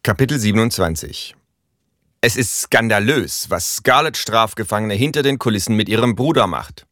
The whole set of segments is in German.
Kapitel 27. Es ist skandalös, was Scarlet-Strafgefangene hinter den Kulissen mit ihrem Bruder macht.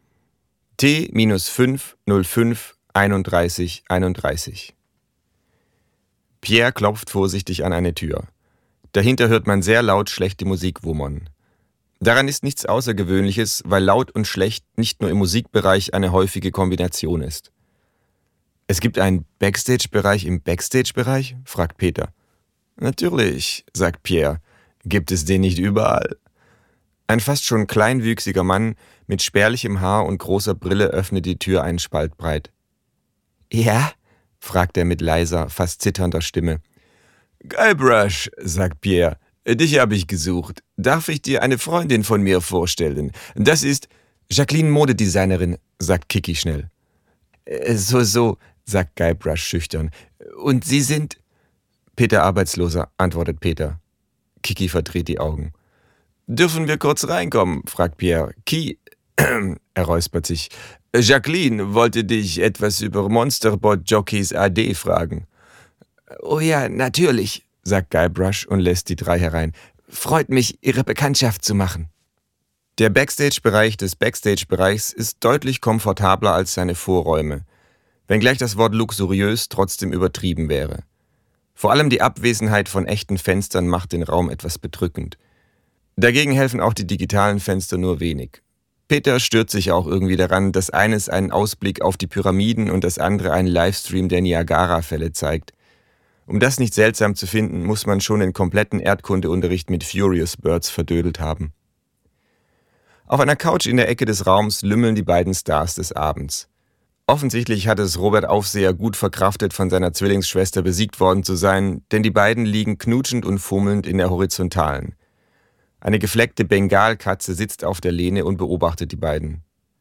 T-505-31-31. Pierre klopft vorsichtig an eine Tür. Dahinter hört man sehr laut schlechte Musik wummern. Daran ist nichts Außergewöhnliches, weil laut und schlecht nicht nur im Musikbereich eine häufige Kombination ist. »Es gibt einen Backstage-Bereich im Backstage-Bereich?« fragt Peter. »Natürlich«, sagt Pierre. »Gibt es den nicht überall?« Ein fast schon kleinwüchsiger Mann mit spärlichem Haar und großer Brille öffnet die Tür einen Spalt breit. »Ja?« fragt er mit leiser, fast zitternder Stimme. »Guybrush«, sagt Pierre, »dich habe ich gesucht. Darf ich dir eine Freundin von mir vorstellen? Das ist Jacqueline, Modedesignerin«, sagt Kiki schnell. So«, sagt Guybrush schüchtern. »Und Sie sind...« »Peter Arbeitsloser«, antwortet Peter. Kiki verdreht die Augen. »Dürfen wir kurz reinkommen?« fragt Pierre. Er räuspert sich. »Jacqueline wollte dich etwas über Monsterbot Jockeys AD fragen.« »Oh ja, natürlich«, sagt Guybrush und lässt die drei herein. »Freut mich, Ihre Bekanntschaft zu machen.« Der Backstage-Bereich des Backstage-Bereichs ist deutlich komfortabler als seine Vorräume, wenngleich das Wort luxuriös trotzdem übertrieben wäre. Vor allem die Abwesenheit von echten Fenstern macht den Raum etwas bedrückend. Dagegen helfen auch die digitalen Fenster nur wenig. Peter stört sich auch irgendwie daran, dass eines einen Ausblick auf die Pyramiden und das andere einen Livestream der Niagara-Fälle zeigt. Um das nicht seltsam zu finden, muss man schon den kompletten Erdkundeunterricht mit Furious Birds verdödelt haben. Auf einer Couch in der Ecke des Raums lümmeln die beiden Stars des Abends. Offensichtlich hat es Robert Aufseher gut verkraftet, von seiner Zwillingsschwester besiegt worden zu sein, denn die beiden liegen knutschend und fummelnd in der Horizontalen. Eine gefleckte Bengalkatze sitzt auf der Lehne und beobachtet die beiden.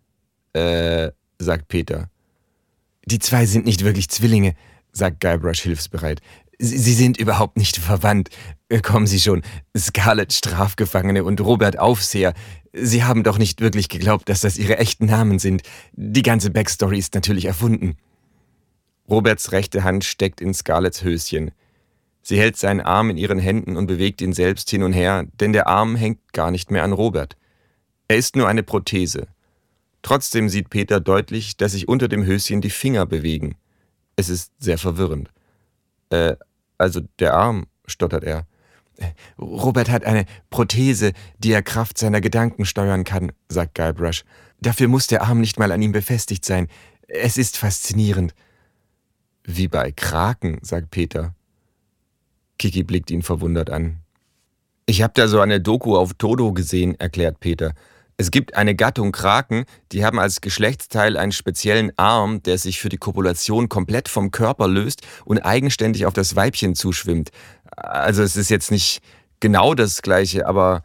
Sagt Peter. Die zwei sind nicht wirklich Zwillinge, sagt Guybrush hilfsbereit. Sie sind überhaupt nicht verwandt. Kommen Sie schon, Scarlet Strafgefangene und Robert Aufseher. Sie haben doch nicht wirklich geglaubt, dass das ihre echten Namen sind. Die ganze Backstory ist natürlich erfunden. Roberts rechte Hand steckt in Scarlets Höschen. Sie hält seinen Arm in ihren Händen und bewegt ihn selbst hin und her, denn der Arm hängt gar nicht mehr an Robert. Er ist nur eine Prothese. Trotzdem sieht Peter deutlich, dass sich unter dem Höschen die Finger bewegen. Es ist sehr verwirrend. Also der Arm, stottert er. Robert hat eine Prothese, die er Kraft seiner Gedanken steuern kann, sagt Guybrush. Dafür muss der Arm nicht mal an ihm befestigt sein. Es ist faszinierend. Wie bei Kraken, sagt Peter. Kiki blickt ihn verwundert an. Ich habe da so eine Doku auf Todo gesehen, erklärt Peter. Es gibt eine Gattung Kraken, die haben als Geschlechtsteil einen speziellen Arm, der sich für die Kopulation komplett vom Körper löst und eigenständig auf das Weibchen zuschwimmt. Also es ist jetzt nicht genau das Gleiche, aber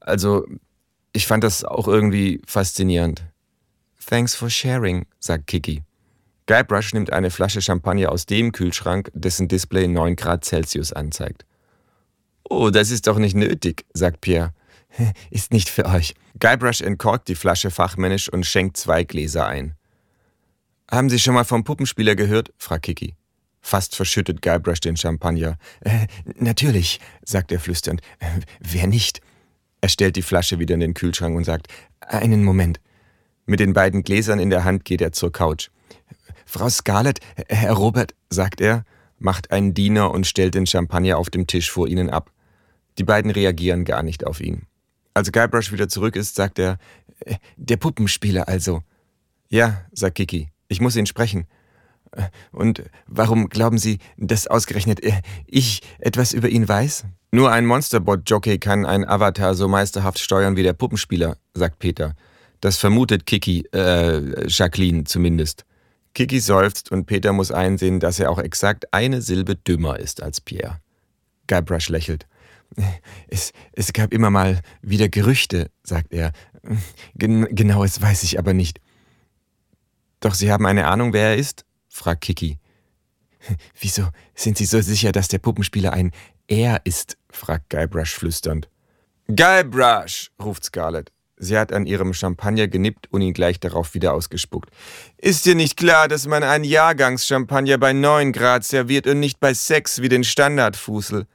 ich fand das auch irgendwie faszinierend. Thanks for sharing, sagt Kiki. Guybrush nimmt eine Flasche Champagner aus dem Kühlschrank, dessen Display 9 Grad Celsius anzeigt. Oh, das ist doch nicht nötig, sagt Pierre. Ist nicht für euch. Guybrush entkorkt die Flasche fachmännisch und schenkt 2 Gläser ein. Haben Sie schon mal vom Puppenspieler gehört? fragt Kiki. Fast verschüttet Guybrush den Champagner. Natürlich, sagt er flüsternd. Wer nicht? Er stellt die Flasche wieder in den Kühlschrank und sagt, einen Moment. Mit den beiden Gläsern in der Hand geht er zur Couch. Frau Scarlett, Herr Robert, sagt er, macht einen Diener und stellt den Champagner auf dem Tisch vor ihnen ab. Die beiden reagieren gar nicht auf ihn. Als Guybrush wieder zurück ist, sagt er, der Puppenspieler also. Ja, sagt Kiki, ich muss ihn sprechen. Und warum glauben Sie, dass ausgerechnet ich etwas über ihn weiß? Nur ein Monsterbot-Jockey kann einen Avatar so meisterhaft steuern wie der Puppenspieler, sagt Peter. Das vermutet Jacqueline zumindest. Kiki seufzt und Peter muss einsehen, dass er auch exakt eine Silbe dümmer ist als Pierre. Guybrush lächelt. Es gab immer mal wieder Gerüchte, sagt er. Genaues weiß ich aber nicht. Doch Sie haben eine Ahnung, wer er ist? fragt Kiki. Wieso sind Sie so sicher, dass der Puppenspieler ein Er ist? fragt Guybrush flüsternd. Guybrush, ruft Scarlett. Sie hat an ihrem Champagner genippt und ihn gleich darauf wieder ausgespuckt. Ist dir nicht klar, dass man einen Jahrgangschampagner bei 9 Grad serviert und nicht bei 6 wie den Standardfusel?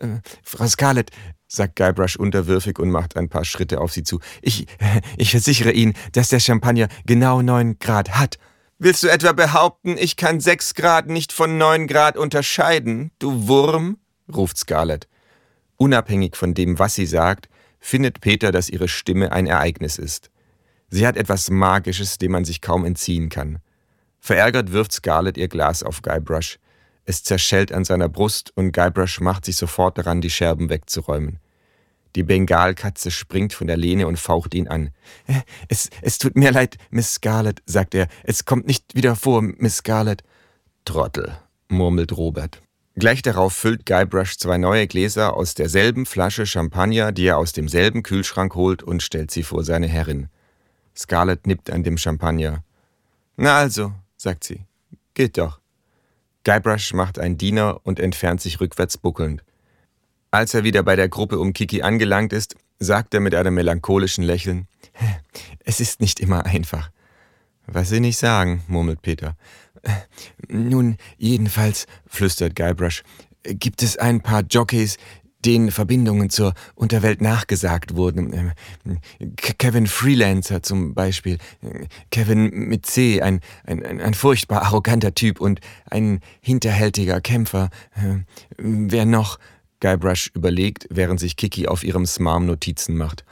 Frau Scarlett«, sagt Guybrush unterwürfig und macht ein paar Schritte auf sie zu. Ich versichere Ihnen, dass der Champagner genau 9 Grad hat.« »Willst du etwa behaupten, ich kann 6 Grad nicht von 9 Grad unterscheiden, du Wurm?« ruft Scarlett. Unabhängig von dem, was sie sagt, findet Peter, dass ihre Stimme ein Ereignis ist. Sie hat etwas Magisches, dem man sich kaum entziehen kann. Verärgert wirft Scarlett ihr Glas auf Guybrush. Es zerschellt an seiner Brust und Guybrush macht sich sofort daran, die Scherben wegzuräumen. Die Bengalkatze springt von der Lehne und faucht ihn an. Es tut mir leid, Miss Scarlett«, sagt er. »Es kommt nicht wieder vor, Miss Scarlett.« »Trottel«, murmelt Robert. Gleich darauf füllt Guybrush 2 neue Gläser aus derselben Flasche Champagner, die er aus demselben Kühlschrank holt, und stellt sie vor seine Herrin. Scarlett nippt an dem Champagner. »Na also«, sagt sie, »geht doch.« Guybrush macht einen Diener und entfernt sich rückwärts buckelnd. Als er wieder bei der Gruppe um Kiki angelangt ist, sagt er mit einem melancholischen Lächeln, »Es ist nicht immer einfach.« »Was Sie nicht sagen«, murmelt Peter. »Nun, jedenfalls«, flüstert Guybrush, »gibt es ein paar Jockeys, denen Verbindungen zur Unterwelt nachgesagt wurden. Kevin Freelancer zum Beispiel. Kevin mit C, ein furchtbar arroganter Typ und ein hinterhältiger Kämpfer. Wer noch?« Guybrush überlegt, während sich Kiki auf ihrem Smarm Notizen macht.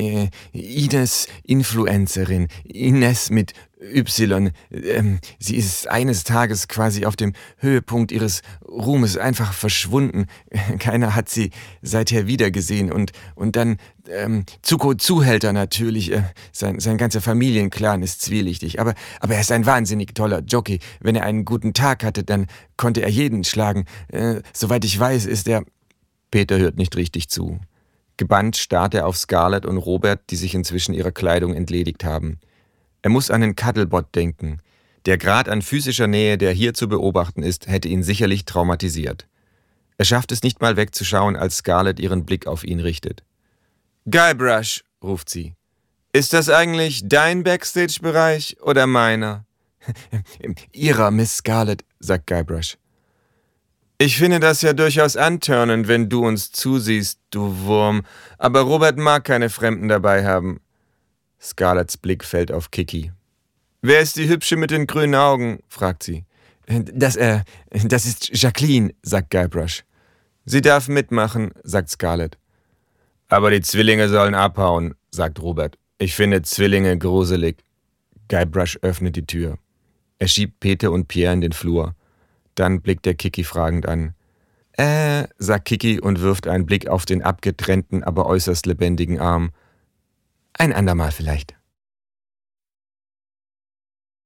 Ines Influencerin, Ines mit Y. Sie ist eines Tages quasi auf dem Höhepunkt ihres Ruhmes einfach verschwunden. Keiner hat sie seither wiedergesehen. Und dann Zuko Zuhälter natürlich. Sein ganzer Familienclan ist zwielichtig. Aber er ist ein wahnsinnig toller Jockey. Wenn er einen guten Tag hatte, dann konnte er jeden schlagen. Soweit ich weiß, ist er... Peter hört nicht richtig zu. Gebannt starrt er auf Scarlett und Robert, die sich inzwischen ihrer Kleidung entledigt haben. Er muss an den Cuddlebot denken. Der Grad an physischer Nähe, der hier zu beobachten ist, hätte ihn sicherlich traumatisiert. Er schafft es nicht mal wegzuschauen, als Scarlett ihren Blick auf ihn richtet. »Guybrush«, ruft sie, »ist das eigentlich dein Backstage-Bereich oder meiner?« »Ihrer, Miss Scarlett«, sagt Guybrush. »Ich finde das ja durchaus antörnend, wenn du uns zusiehst, du Wurm, aber Robert mag keine Fremden dabei haben.« Scarletts Blick fällt auf Kiki. »Wer ist die Hübsche mit den grünen Augen?« fragt sie. Das ist Jacqueline«, sagt Guybrush. »Sie darf mitmachen«, sagt Scarlett. »Aber die Zwillinge sollen abhauen«, sagt Robert. »Ich finde Zwillinge gruselig.« Guybrush öffnet die Tür. Er schiebt Peter und Pierre in den Flur. Dann blickt er Kiki fragend an. Sagt Kiki und wirft einen Blick auf den abgetrennten, aber äußerst lebendigen Arm. Ein andermal vielleicht.